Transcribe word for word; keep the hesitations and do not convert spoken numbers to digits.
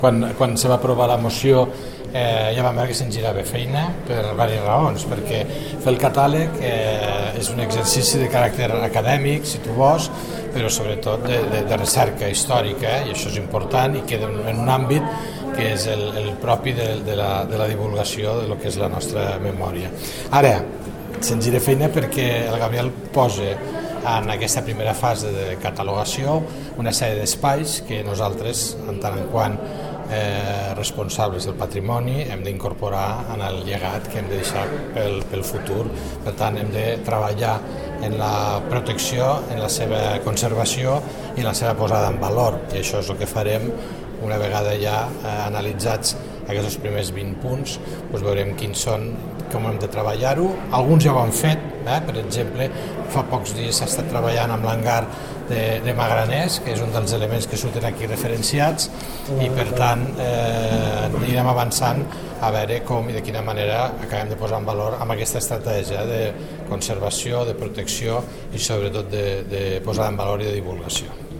Quan, quan se va aprovar la moció eh, ja vam veure que se'n girava feina per diverses raons, perquè fer el catàleg eh, és un exercici de caràcter acadèmic, si tu vols, però sobretot de, de, de recerca històrica, eh, i això és important i queda en un àmbit que és el, el propi de, de, la, de la divulgació de lo que és la nostra memòria. Ara, se'n gira feina perquè el Gabriel posa en aquesta primera fase de catalogació una sèrie d'espais que nosaltres, en tant en quant eh, responsables del patrimoni, hem d'incorporar en el llegat que hem de deixar pel, pel futur. Per tant, hem de treballar en la protecció, en la seva conservació i en la seva posada en valor, i això és el que farem una vegada ja eh, analitzats aquests primers vint punts, doncs veurem quins són, com hem de treballar-ho. Alguns ja ho han fet, eh? Per exemple, fa pocs dies s'ha estat treballant amb l'hangar de, de Magraners, que és un dels elements que surten aquí referenciats, i per tant eh, anirem avançant a veure com i de quina manera acabem de posar en valor amb aquesta estratègia de conservació, de protecció i sobretot de, de posar en valor i de divulgació.